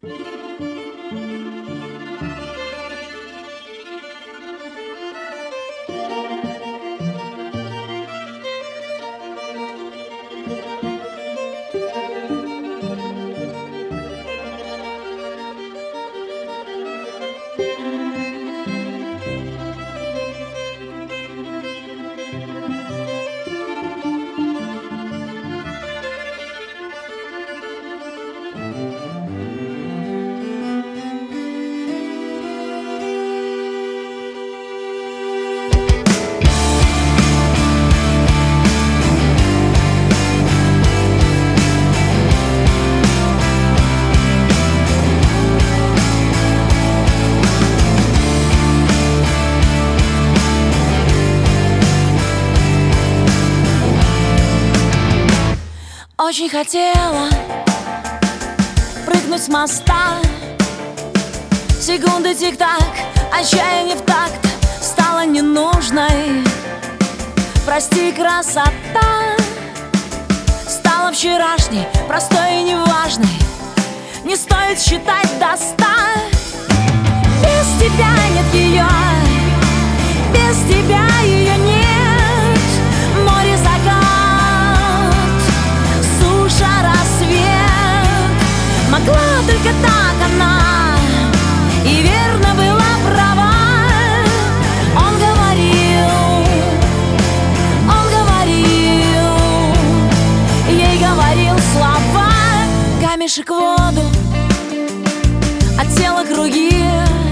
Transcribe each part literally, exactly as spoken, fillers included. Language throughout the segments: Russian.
Очень хотела прыгнуть с моста. Секунды тик-так, отчаяние в такт стало ненужной. Прости, красота стала вчерашней, простой и неважной. Не стоит считать до ста. Без тебя нет ее, без тебя ее нет. Море, закат, суша, рассвет. Могла только так она, и верно была права. Он говорил, он говорил, ей говорил слова. Камешек в воду, от тела круги,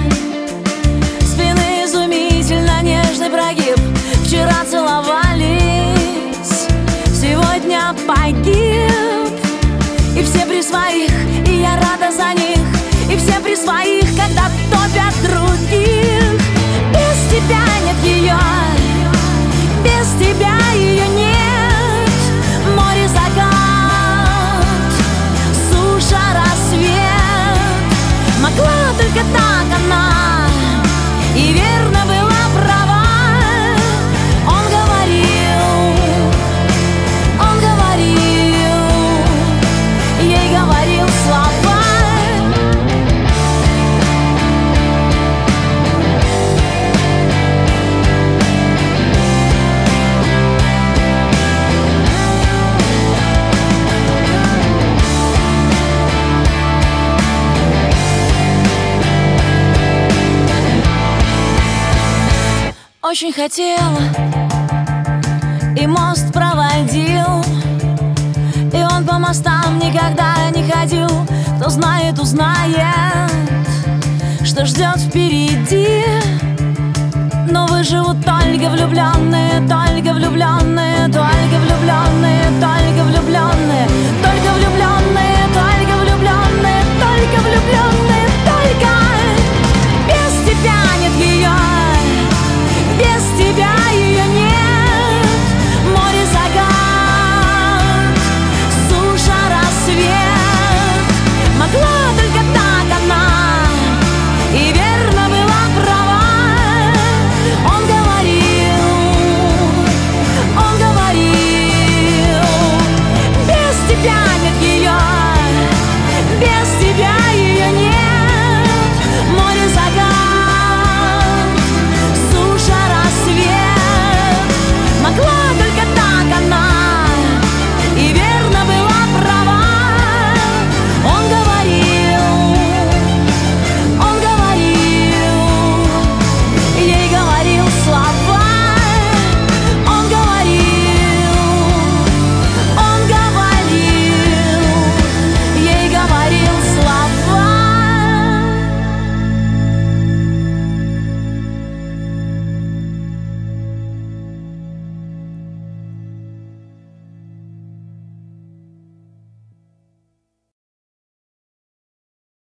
спины изумительно нежный прогиб. Вчера целовались, сегодня погиб. И все при своих, и я рада за них. И все при своих, когда топят других. Без тебя нет ее, без тебя ее нет. Море, закат, суша, рассвет. Могла только так она, и верно была права. Он говорил, он говорил, ей говорил слова. Очень хотела, и мост проводил, и он по мостам никогда не ходил. Кто знает, узнает, что ждет впереди. Но выживут только влюбленные, только влюбленные, только влюбленные, только влюбленные, только влюбленные.